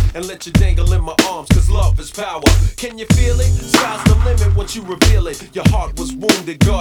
and let you dangle in my arms, cause love is power. Can you feel it? Sky's the limit once you reveal it. Your heart was wounded, God